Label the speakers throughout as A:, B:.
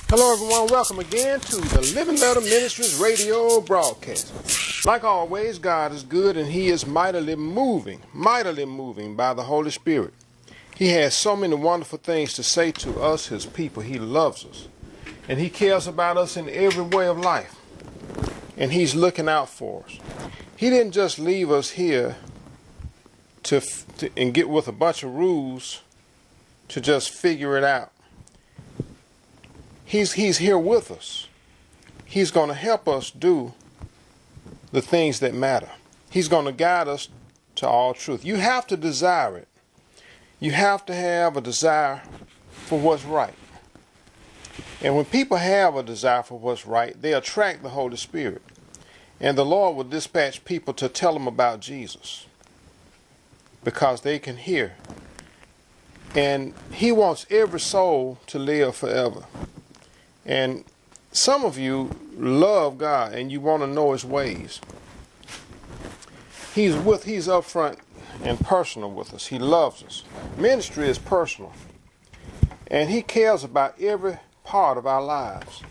A: Hello everyone, welcome again to the Living Letter Ministries radio broadcast. Like always, God is good and He is mightily moving by the Holy Spirit. He has so many wonderful things to say to us, His people. He loves us and He cares about us in every way of life. And He's looking out for us. He didn't just leave us here to get with a bunch of rules to just figure it out. He's here with us. He's going to help us do the things that matter. He's going to guide us to all truth. You have to desire it. You have to have a desire for what's right. And when people have a desire for what's right, they attract the Holy Spirit. And the Lord will dispatch people to tell them about Jesus because they can hear. And He wants every soul to live forever. And some of you love God and you want to know His ways. He's upfront and personal with us. He loves us. Ministry is personal. And He cares about every part of our lives.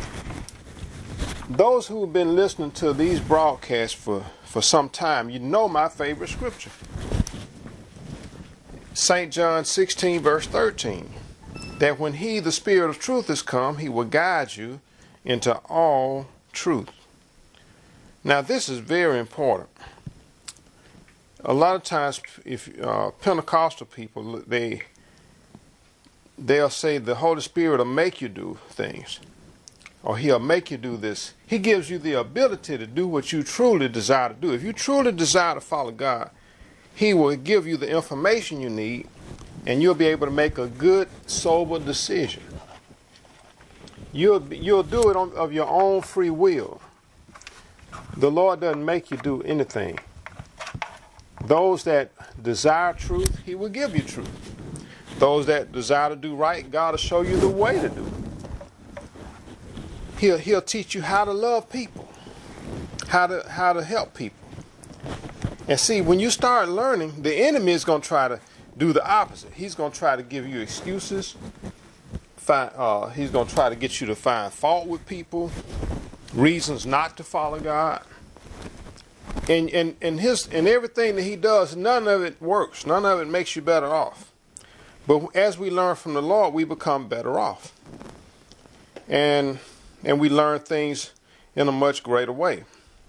A: Those who have been listening to these broadcasts for some time, you know my favorite scripture. St. John 16 verse 13. That when He, the Spirit of truth, is come, He will guide you into all truth. Now, this is very important. A lot of times, if Pentecostal people, they'll say the Holy Spirit will make you do things, or He'll make you do this. He gives you the ability to do what you truly desire to do. If you truly desire to follow God, He will give you the information you need, and you'll be able to make a good, sober decision. You'll do it of your own free will. The Lord doesn't make you do anything. Those that desire truth, He will give you truth. Those that desire to do right, God will show you the way to do it. He'll teach you how to love people, how to help people. And see, when you start learning, the enemy is going to try to do the opposite. He's going to try to give you excuses. He's going to try to get you to find fault with people, reasons not to follow God. And everything that he does, none of it works. None of it makes you better off. But as we learn from the Lord, we become better off. And we learn things in a much greater way.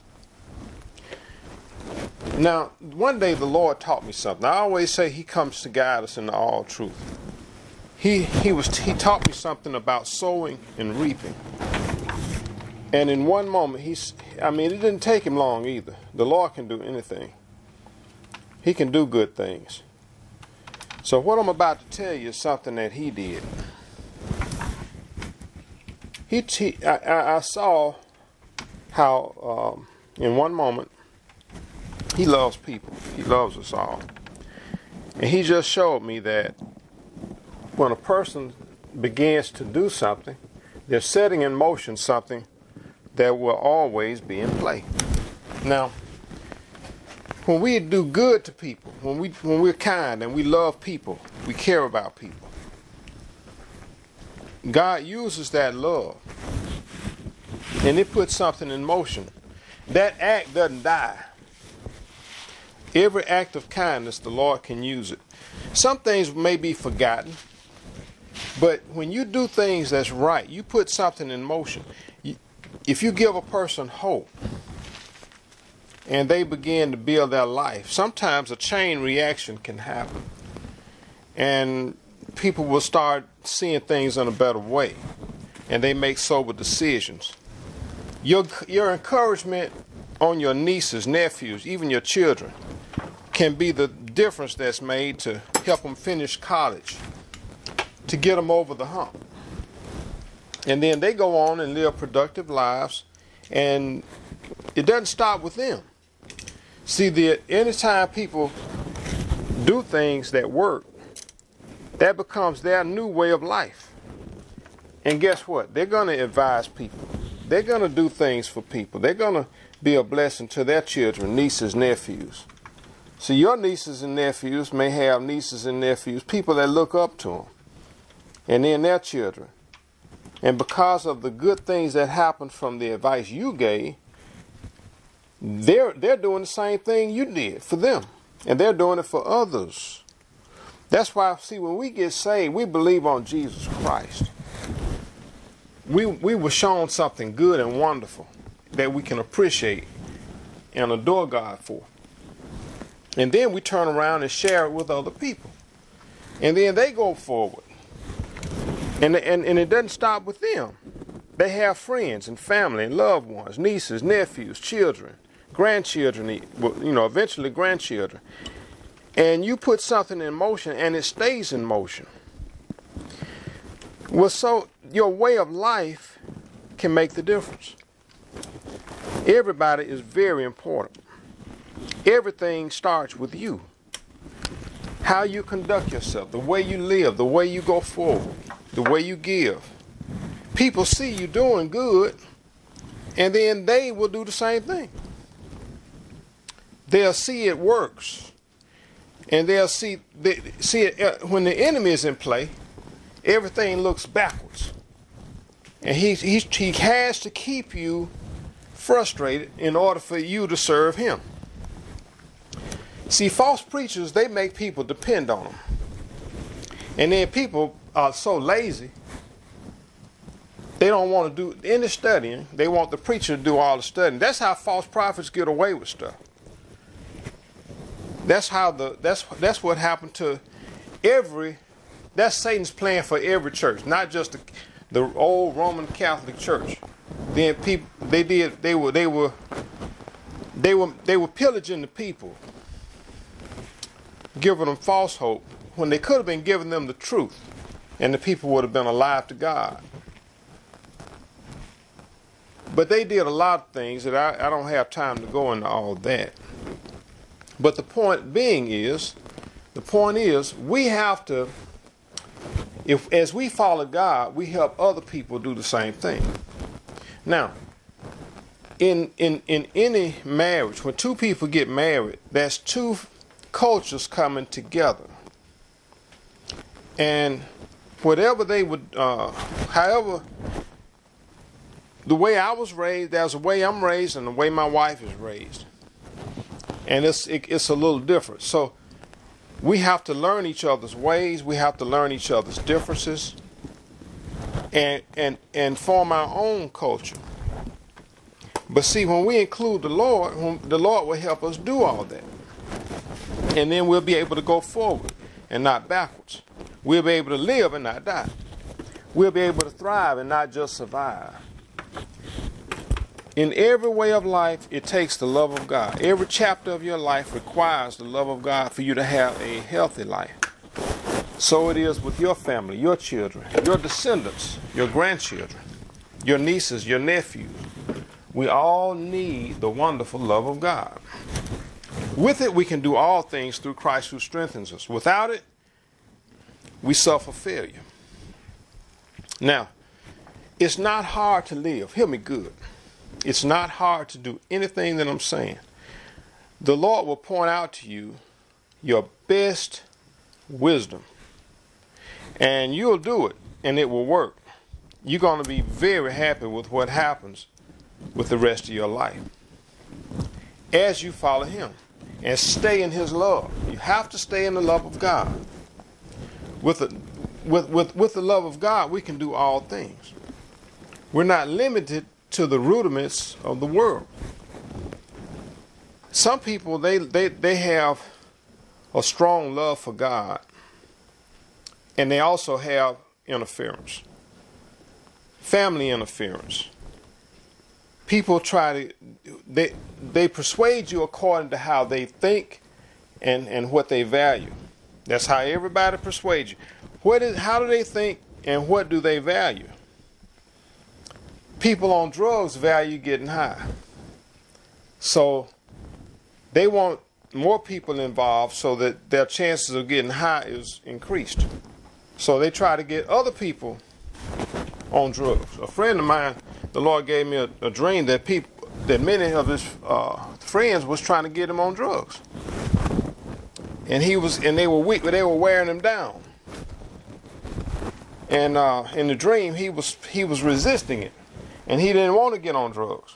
A: Now, one day the Lord taught me something. I always say He comes to guide us into all truth. He taught me something about sowing and reaping. And in one moment, it didn't take Him long either. The Lord can do anything. He can do good things. So what I'm about to tell you is something that He did. I saw how in one moment, He loves people. He loves us all. And He just showed me that when a person begins to do something, they're setting in motion something that will always be in play. Now, when we do good to people, when we're kind and we love people, we care about people, God uses that love and it puts something in motion. That act doesn't die. Every act of kindness, the Lord can use it. Some things may be forgotten, but when you do things that's right, you put something in motion. If you give a person hope and they begin to build their life, sometimes a chain reaction can happen. And people will start seeing things in a better way. And they make sober decisions. Your encouragement on your nieces, nephews, even your children, can be the difference that's made to help them finish college, to get them over the hump. And then they go on and live productive lives, and it doesn't stop with them. See, anytime people do things that work, that becomes their new way of life. And guess what? They're going to advise people. They're going to do things for people. They're going to be a blessing to their children, nieces, nephews. So your nieces and nephews may have nieces and nephews, people that look up to them, and then their children. And because of the good things that happened from the advice you gave, they're doing the same thing you did for them. And they're doing it for others. That's why, see, when we get saved, we believe on Jesus Christ. We were shown something good and wonderful that we can appreciate and adore God for. And then we turn around and share it with other people. And then they go forward. And it doesn't stop with them. They have friends and family and loved ones, nieces, nephews, children, grandchildren, eventually grandchildren. And you put something in motion and it stays in motion. Well, so your way of life can make the difference. Everybody is very important. Everything starts with you. How you conduct yourself, the way you live, the way you go forward, the way you give. People see you doing good, and then they will do the same thing. They'll see it works. And they'll see it when the enemy is in play, everything looks backwards. And he has to keep you frustrated in order for you to serve him. See, false preachers, they make people depend on them. And then people are so lazy, they don't want to do any studying. They want the preacher to do all the studying. That's how false prophets get away with stuff. That's what happened to that's Satan's plan for every church, not just the old Roman Catholic Church. Then people they were pillaging the people, giving them false hope when they could have been giving them the truth, and the people would have been alive to God. But they did a lot of things that I don't have time to go into all that. But the point is, we have to, as we follow God, we help other people do the same thing. Now, in any marriage, when two people get married, that's two cultures coming together. And whatever they would, however, the way I was raised, there's a way I'm raised and the way my wife is raised. And it's a little different. So we have to learn each other's ways. We have to learn each other's differences, and form our own culture. But see, when we include the Lord will help us do all that. And then we'll be able to go forward and not backwards. We'll be able to live and not die. We'll be able to thrive and not just survive. In every way of life, it takes the love of God. Every chapter of your life requires the love of God for you to have a healthy life. So it is with your family, your children, your descendants, your grandchildren, your nieces, your nephews. We all need the wonderful love of God. With it, we can do all things through Christ who strengthens us. Without it, we suffer failure. Now, it's not hard to live. Hear me good. It's not hard to do anything that I'm saying. The Lord will point out to you your best wisdom. And you'll do it, and it will work. You're going to be very happy with what happens with the rest of your life as you follow him and stay in his love. You have to stay in the love of God. With the love of God, we can do all things. We're not limited to the rudiments of the world. Some people, they have a strong love for God, and they also have interference, family interference. People try to, they persuade you according to how they think and what they value. That's how everybody persuades you. How do they think and what do they value? People on drugs value getting high. So they want more people involved so that their chances of getting high is increased. So they try to get other people on drugs. A friend of mine, the Lord gave me a dream that many of his friends was trying to get him on drugs. And they were weak, but they were wearing him down. And in the dream, he was resisting it, and he didn't want to get on drugs.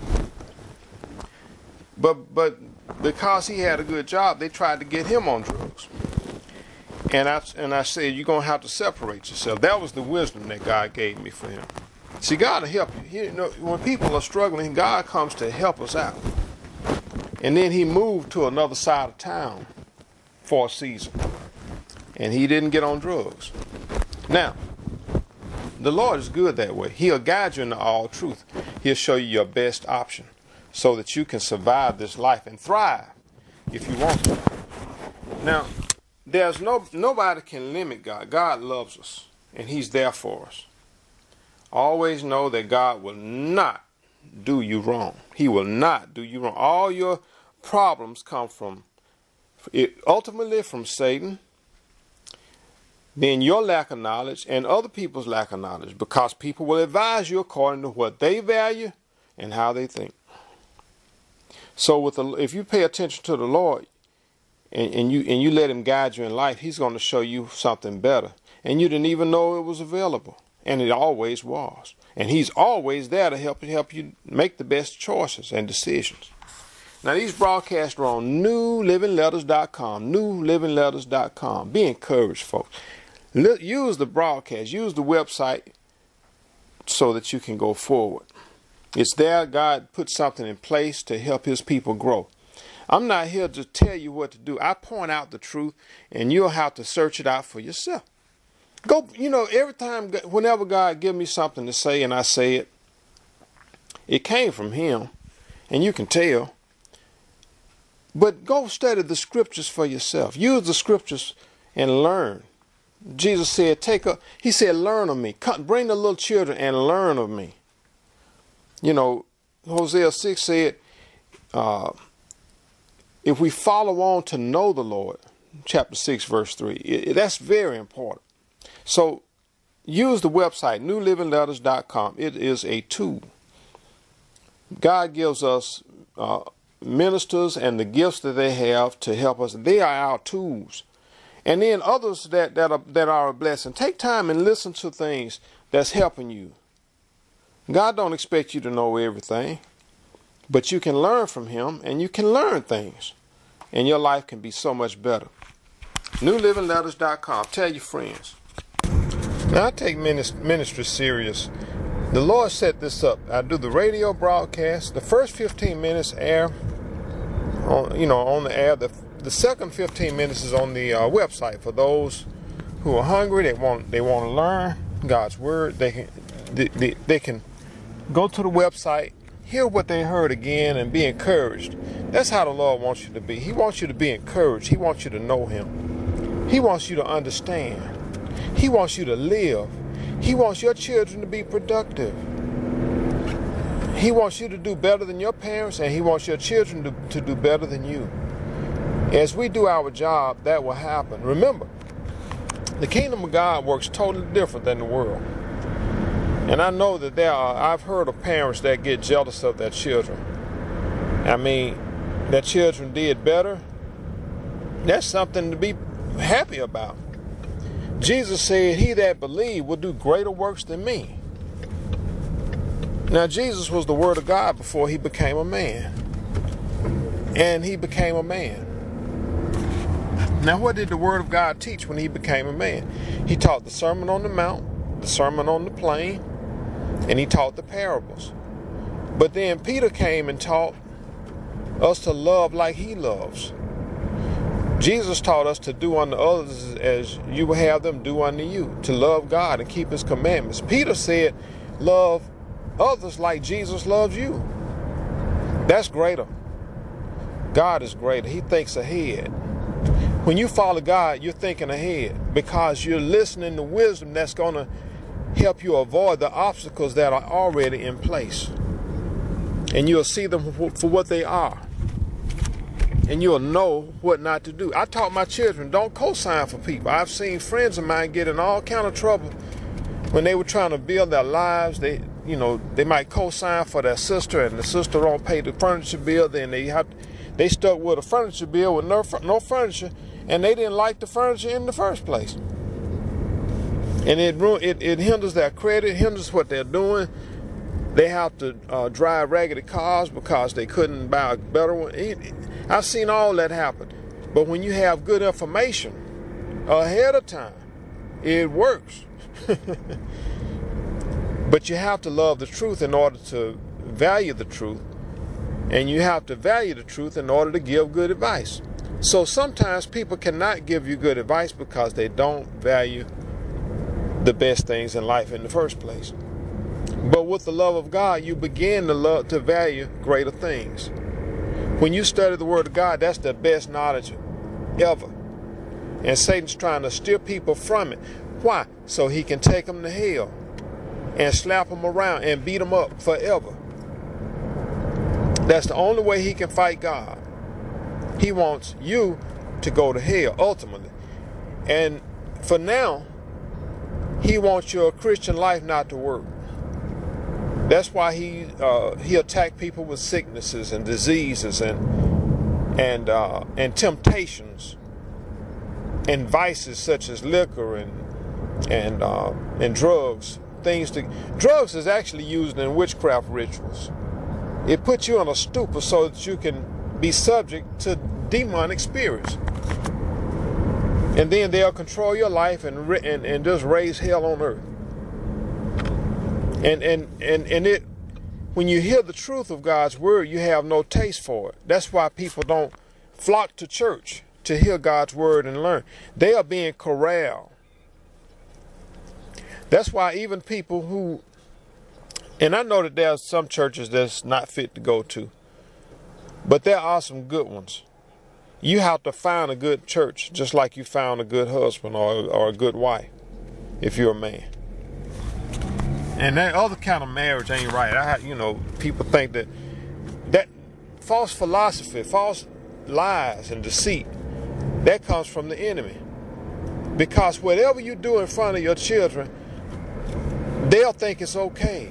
A: But because he had a good job, they tried to get him on drugs. And I said, you're gonna have to separate yourself. That was the wisdom that God gave me for him. See, God will help you. You know, when people are struggling, God comes to help us out. And then he moved to another side of town for a season, and he didn't get on drugs. Now, the Lord is good that way. He'll guide you into all truth. He'll show you your best option so that you can survive this life and thrive if you want to. Now, there's nobody can limit God. God loves us, and he's there for us. Always know that God will not do you wrong. He will not do you wrong. All your problems come from, ultimately from Satan, then your lack of knowledge and other people's lack of knowledge, because people will advise you according to what they value and how they think. So if you pay attention to the Lord and you let him guide you in life, he's going to show you something better. And you didn't even know it was available. And it always was. And he's always there to help you make the best choices and decisions. Now, these broadcasts are on newlivingletters.com, newlivingletters.com. Be encouraged, folks. Use the broadcast, use the website so that you can go forward. It's there. God put something in place to help his people grow. I'm not here to tell you what to do. I point out the truth, and you'll have to search it out for yourself. Go, every time, whenever God gives me something to say and I say it, it came from him, and you can tell. But go study the scriptures for yourself. Use the scriptures and learn. Jesus said, he said, learn of me. Bring the little children and learn of me. Hosea 6 said, if we follow on to know the Lord, chapter 6, verse 3, that's very important. So use the website, newlivingletters.com. It is a tool. God gives us ministers and the gifts that they have to help us. They are our tools. And then others that are a blessing. Take time and listen to things that's helping you. God don't expect you to know everything, but you can learn from him, and you can learn things, and your life can be so much better. newlivingletters.com. Tell your friends. Now, I take ministry serious. The Lord set this up. I do the radio broadcast. The first 15 minutes air on the air. The second 15 minutes is on the website for those who are hungry. They want to learn God's word. They can go to the website, hear what they heard again, and be encouraged. That's how the Lord wants you to be. He wants you to be encouraged. He wants you to know him. He wants you to understand. He wants you to live. He wants your children to be productive. He wants you to do better than your parents, and he wants your children to do better than you. As we do our job, that will happen. Remember, the kingdom of God works totally different than the world. And I know that I've heard of parents that get jealous of their children. I mean, their children did better. That's something to be happy about. Jesus said, he that believes will do greater works than me. Now, Jesus was the Word of God before he became a man. And he became a man. Now, what did the Word of God teach when he became a man? He taught the Sermon on the Mount, the Sermon on the Plain, and he taught the parables. But then Peter came and taught us to love like he loves. Jesus taught us to do unto others as you will have them do unto you, to love God and keep his commandments. Peter said, love others like Jesus loves you. That's greater. God is greater. He thinks ahead. When you follow God, you're thinking ahead because you're listening to wisdom that's going to help you avoid the obstacles that are already in place. And you'll see them for what they are. And you'll know what not to do. I taught my children, don't co-sign for people. I've seen friends of mine get in all kind of trouble when they were trying to build their lives. They might co-sign for their sister, and the sister don't pay the furniture bill. Then they stuck with a furniture bill with no furniture, and they didn't like the furniture in the first place. And it hinders their credit, hinders what they're doing. They have to drive raggedy cars because they couldn't buy a better one. I've seen all that happen. But when you have good information ahead of time, it works. But you have to love the truth in order to value the truth. And you have to value the truth in order to give good advice. So sometimes people cannot give you good advice because they don't value the best things in life in the first place. But with the love of God, you begin to value greater things. When you study the Word of God, that's the best knowledge ever. And Satan's trying to steer people from it. Why? So he can take them to hell and slap them around and beat them up forever. That's the only way he can fight God. He wants you to go to hell ultimately. And for now, he wants your Christian life not to work. That's why he attacked people with sicknesses and diseases and temptations and vices such as liquor and drugs. Drugs is actually used in witchcraft rituals. It puts you in a stupor so that you can be subject to demonic spirits. And then they'll control your life and just raise hell on earth. And when you hear the truth of God's word, you have no taste for it. That's why people don't flock to church to hear God's word and learn. They are being corralled. That's why even people who, and I know that there are some churches that's not fit to go to, but there are some good ones. You have to find a good church, just like you found a good husband or a good wife, if you're a man. And that other kind of marriage ain't right. People think that false philosophy, false lies and deceit, that comes from the enemy. Because whatever you do in front of your children, they'll think it's okay.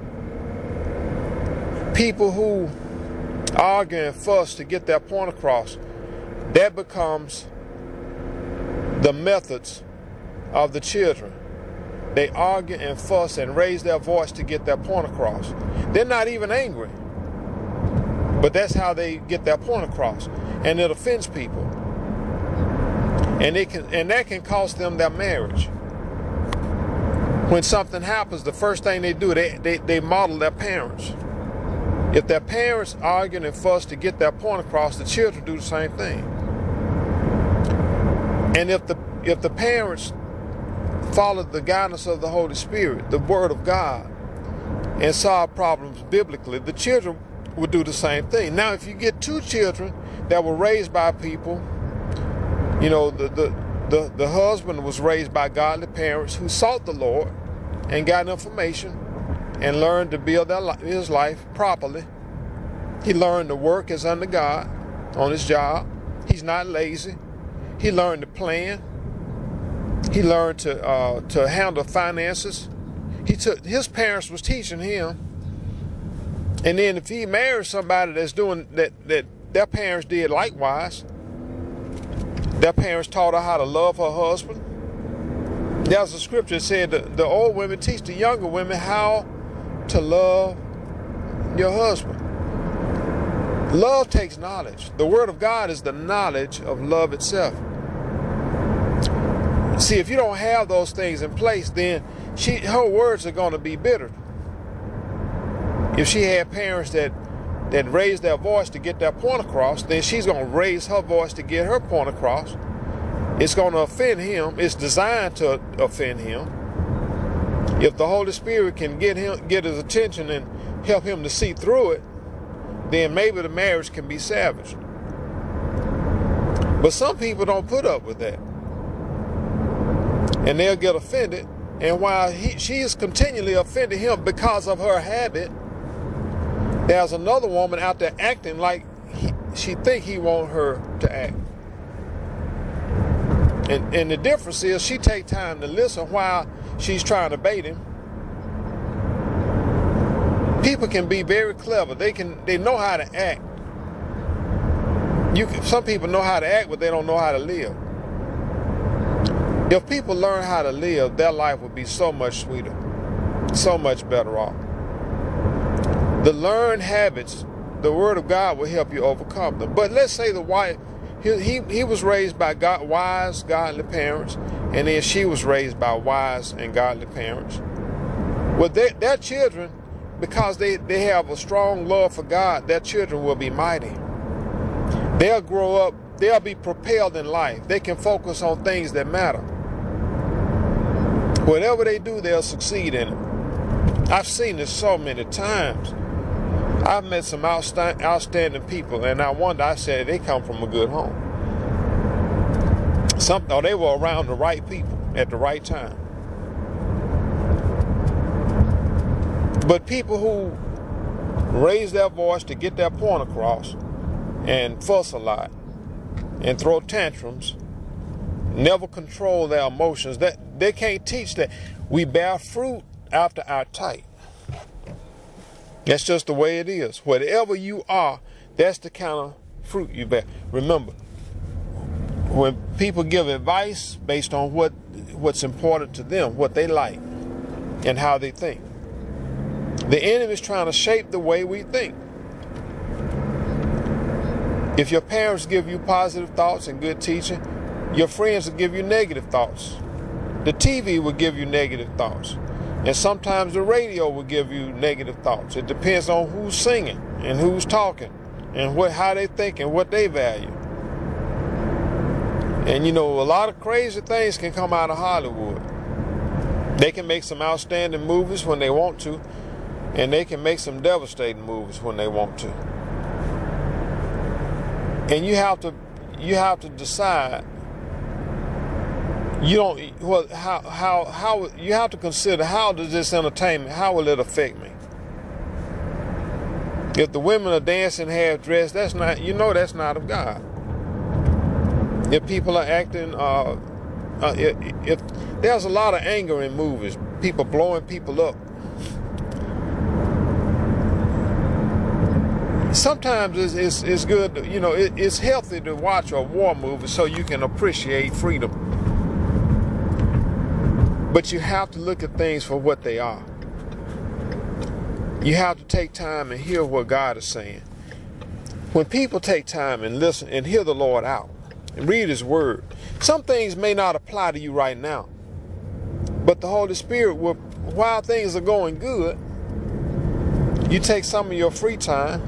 A: People who argue and fuss to get their point across, that becomes the methods of the children. They argue and fuss and raise their voice to get their point across. They're not even angry, but that's how they get their point across, and it offends people. And that can cost them their marriage. When something happens, the first thing they do, they model their parents. If their parents argue and fuss to get their point across, the children do the same thing. And if the parents followed the guidance of the Holy Spirit, the Word of God, and solve problems biblically, the children would do the same thing. Now, if you get two children that were raised by people, the husband was raised by godly parents who sought the Lord and got information and learned to build his life properly. He learned to work as under God on his job. He's not lazy. He learned to plan. He learned to handle finances. His parents was teaching him. And then if he marries somebody that's doing that their parents did likewise, their parents taught her how to love her husband. There's a scripture that said the old women teach the younger women how to love your husband. Love takes knowledge. The Word of God is the knowledge of love itself. See, if you don't have those things in place, then her words are going to be bitter. If she had parents that raised their voice to get their point across, then she's going to raise her voice to get her point across. It's going to offend him. It's designed to offend him. If the Holy Spirit can get his attention and help him to see through it, then maybe the marriage can be salvaged. But some people don't put up with that. And they'll get offended. And while she is continually offending him because of her habit, there's another woman out there acting like she think he want her to act. And the difference is she take time to listen while she's trying to bait him. People can be very clever. They know how to act. Some people know how to act, but they don't know how to live. If people learn how to live, their life would be so much sweeter, so much better off. The learned habits, the Word of God will help you overcome them. But let's say the wife, he was raised by wise, godly parents, and then she was raised by wise and godly parents. Well, their children, because they have a strong love for God, their children will be mighty. They'll grow up, they'll be propelled in life. They can focus on things that matter. Whatever they do, they'll succeed in it. I've seen this so many times. I've met some outstanding people, and I said they come from a good home. They were around the right people at the right time. But people who raise their voice to get their point across and fuss a lot and throw tantrums, never control their emotions, that they can't teach that. We bear fruit after our type. That's just the way it is. Whatever you are, that's the kind of fruit you bear. Remember, when people give advice based on what's important to them, what they like, and how they think, the enemy is trying to shape the way we think. If your parents give you positive thoughts and good teaching, your friends will give you negative thoughts. The TV will give you negative thoughts. And sometimes the radio will give you negative thoughts. It depends on who's singing and who's talking and how they think and what they value. And a lot of crazy things can come out of Hollywood. They can make some outstanding movies when they want to, and they can make some devastating movies when they want to. And you have to decide. You have to consider, how does this entertainment, how will it affect me? If the women are dancing half dressed, that's not of God. If people are acting, if there's a lot of anger in movies, people blowing people up. Sometimes it's good, it's healthy to watch a war movie so you can appreciate freedom. But you have to look at things for what they are. You have to take time and hear what God is saying. When people take time and listen and hear the Lord out and read His Word, some things may not apply to you right now. But the Holy Spirit will, while things are going good, you take some of your free time.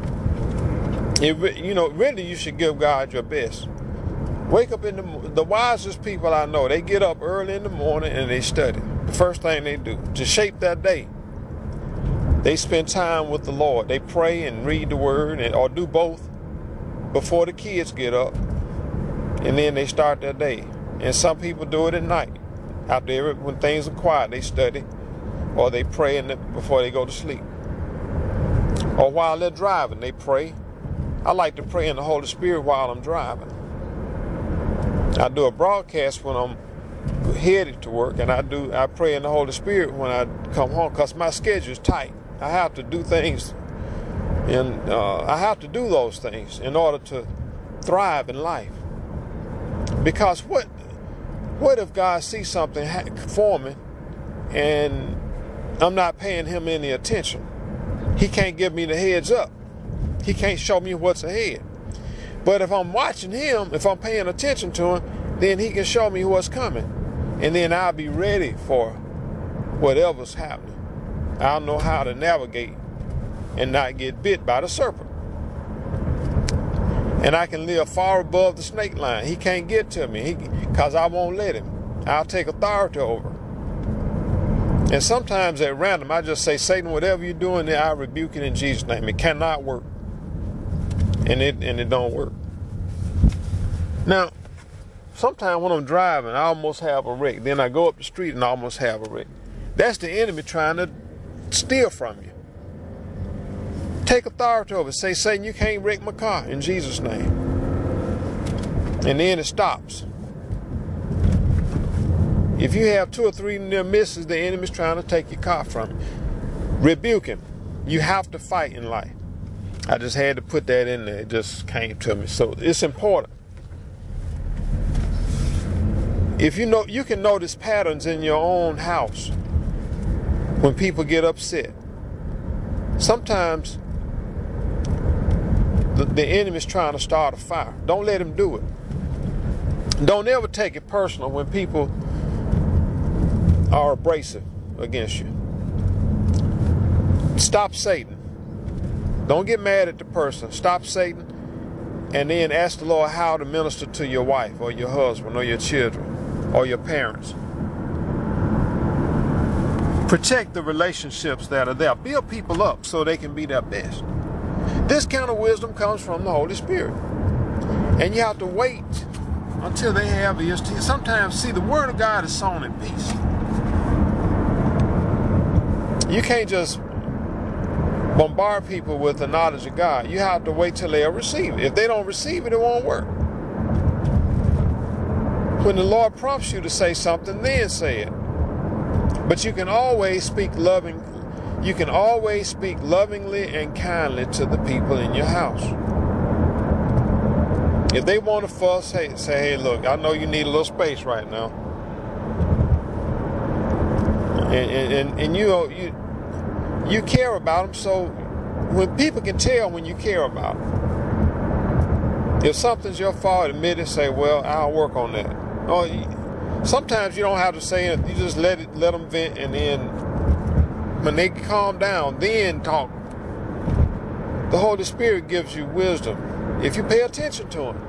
A: Really you should give God your best. Wake up the wisest people I know, they get up early in the morning and they study. The first thing they do to shape their day, they spend time with the Lord. They pray and read the Word, or do both before the kids get up, and then they start their day. And some people do it at night. When things are quiet, they study, or they pray before they go to sleep. Or while they're driving, they pray. I like to pray in the Holy Spirit while I'm driving. I do a broadcast when I'm headed to work, and I pray in the Holy Spirit when I come home, because my schedule is tight. I have to do things, and I have to do those things in order to thrive in life. Because what if God sees something forming and I'm not paying Him any attention? He can't give me the heads up. He can't show me what's ahead. But if I'm watching Him, if I'm paying attention to Him, then He can show me what's coming. And then I'll be ready for whatever's happening. I'll know how to navigate and not get bit by the serpent. And I can live far above the snake line. He can't get to me because I won't let him. I'll take authority over. And sometimes at random, I just say, Satan, whatever you're doing there, I rebuke it in Jesus' name. It cannot work. And it don't work. Now, sometimes when I'm driving, I almost have a wreck. Then I go up the street and I almost have a wreck. That's the enemy trying to steal from you. Take authority over it. Say, Satan, you can't wreck my car in Jesus' name. And then it stops. If you have 2 or 3 near misses, the enemy's trying to take your car from you. Rebuke him. You have to fight in life. I just had to put that in there. It just came to me. So it's important. If you know, you can notice patterns in your own house when people get upset. Sometimes the enemy's trying to start a fire. Don't let him do it. Don't ever take it personal when people are abrasive against you. Stop Satan. Don't get mad at the person. Stop Satan, and then ask the Lord how to minister to your wife or your husband or your children or your parents. Protect the relationships that are there. Build people up so they can be their best. This kind of wisdom comes from the Holy Spirit. And you have to wait until they have ears to hear. Sometimes, see, the Word of God is sown in peace. You can't just bombard people with the knowledge of God. You have to wait till they'll receive it. If they don't receive it, it won't work. When the Lord prompts you to say something, then say it. But you can always speak lovingly and kindly to the people in your house. If they want to fuss, say, hey, look, I know you need a little space right now. And you care about them, so when people can tell when you care about them. If something's your fault, admit it, say, well, I'll work on that. Or sometimes you don't have to say it, you just let them vent, and then when they calm down, then talk. The Holy Spirit gives you wisdom if you pay attention to Him.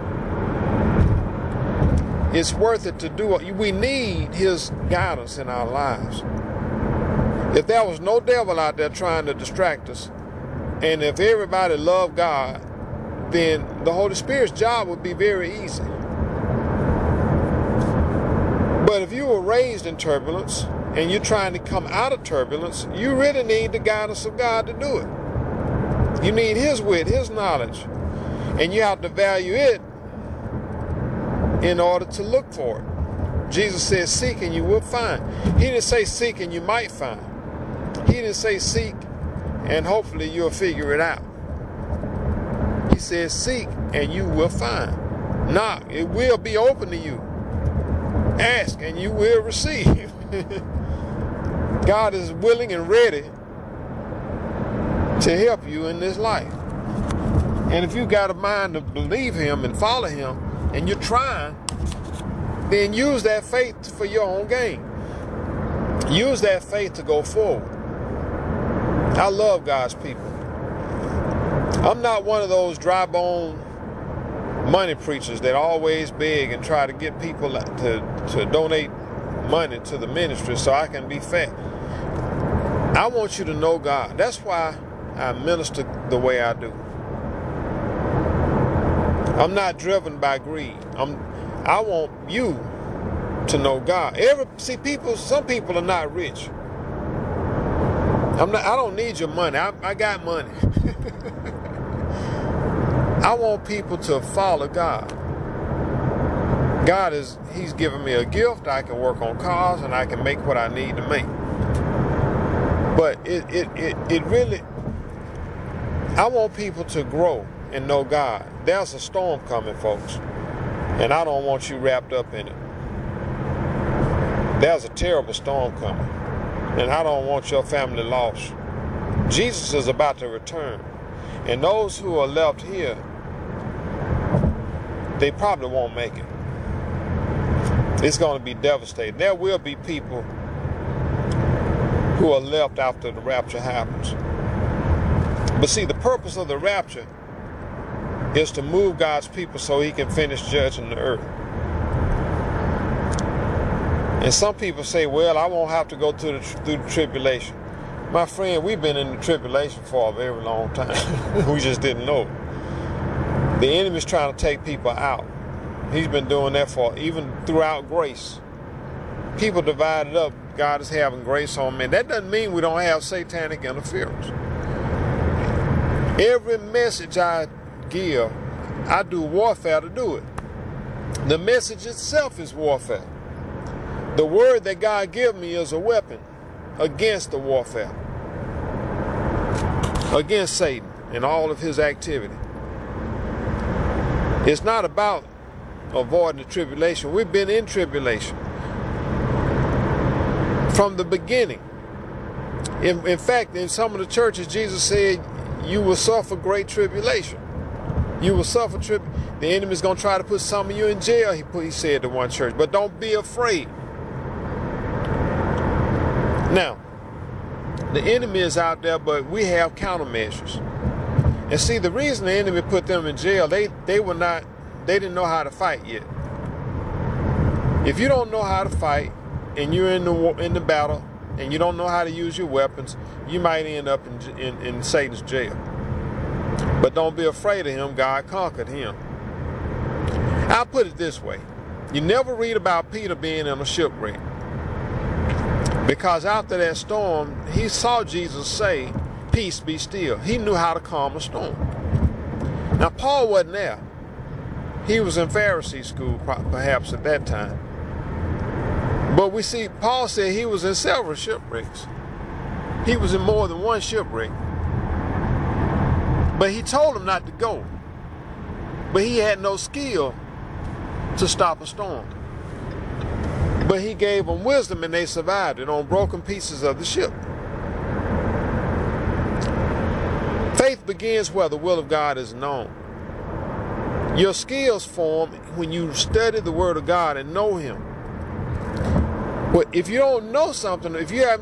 A: It's worth it to do it. We need His guidance in our lives. If there was no devil out there trying to distract us, and if everybody loved God, then the Holy Spirit's job would be very easy. But if you were raised in turbulence and you're trying to come out of turbulence, you really need the guidance of God to do it. You need His wit, His knowledge, and you have to value it in order to look for it. Jesus said, seek and you will find. He didn't say seek and you might find. He didn't say seek and hopefully you'll figure it out. He said seek and you will find. Knock, it will be open to you. Ask and you will receive. God is willing and ready to help you in this life. And if you got a mind to believe Him and follow Him, and you're trying, then use that faith for your own gain. Use that faith to go forward. I love God's people. I'm not one of those dry bone money preachers that always beg and try to get people to donate money to the ministry so I can be fat. I want you to know God. That's why I minister the way I do. I'm not driven by greed. I want you to know God. Some people are not rich. I don't need your money. I got money. I want people to follow God. He's given me a gift. I can work on cars and I can make what I need to make. But it really, I want people to grow and know God. There's a storm coming, folks, and I don't want you wrapped up in it. There's a terrible storm coming, and I don't want your family lost. Jesus is about to return, and those who are left here, they probably won't make it. It's going to be devastating. There will be people who are left after the rapture happens. But see, the purpose of the rapture is to move God's people so He can finish judging the earth. And some people say, well, I won't have to go through the tribulation. My friend, we've been in the tribulation for a very long time. We just didn't know. The enemy's trying to take people out. He's been doing that even throughout grace. People divided up. God is having grace on men. That doesn't mean we don't have satanic interference. Every message I give, I do warfare to do it. The message itself is warfare. The word that God gives me is a weapon against the warfare, against Satan and all of his activity. It's not about avoiding the tribulation. We've been in tribulation from the beginning. In fact, in some of the churches, Jesus said, you will suffer great tribulation. You will suffer the enemy's going to try to put some of you in jail, he said to one church. But don't be afraid. Now, the enemy is out there, but we have countermeasures. And see, the reason the enemy put them in jail, they didn't know how to fight yet. If you don't know how to fight, and you're in the battle, and you don't know how to use your weapons, you might end up in Satan's jail. But don't be afraid of him. God conquered him. I'll put it this way. You never read about Peter being in a shipwreck. Because after that storm, he saw Jesus say, peace be still. He knew how to calm a storm. Now, Paul wasn't there. He was in Pharisee school perhaps at that time. But we see Paul said he was in several shipwrecks. He was in more than one shipwreck. But he told them not to go. But he had no skill to stop a storm. But he gave them wisdom and they survived it on broken pieces of the ship. Faith begins where the will of God is known. Your skills form when you study the Word of God and know Him. But if you don't know something, if you haven't